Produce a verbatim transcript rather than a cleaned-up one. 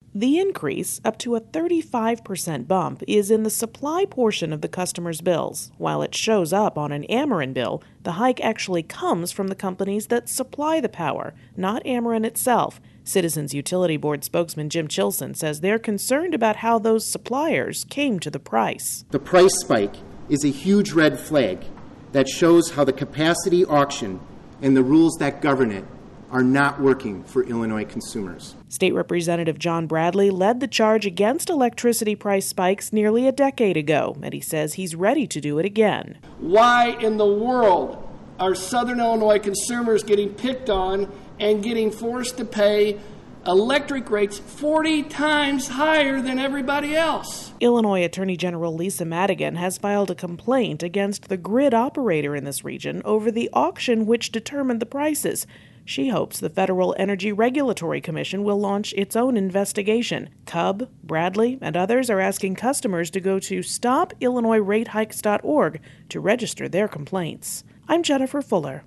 The increase, up to a thirty-five percent bump, is in the supply portion of the customer's bills. While it shows up on an Ameren bill, the hike actually comes from the companies that supply the power, not Ameren itself. Citizens Utility Board spokesman Jim Chilson says they're concerned about how those suppliers came to the price. The price spike is a huge red flag that shows how the capacity auction and the rules that govern it are not working for Illinois consumers. State Representative John Bradley led the charge against electricity price spikes nearly a decade ago, and he says he's ready to do it again. Why in the world are Southern Illinois consumers getting picked on and getting forced to pay electric rates forty times higher than everybody else? Illinois Attorney General Lisa Madigan has filed a complaint against the grid operator in this region over the auction which determined the prices. She hopes the Federal Energy Regulatory Commission will launch its own investigation. Cub, Bradley, and others are asking customers to go to stop illinois rate hikes dot org to register their complaints. I'm Jennifer Fuller.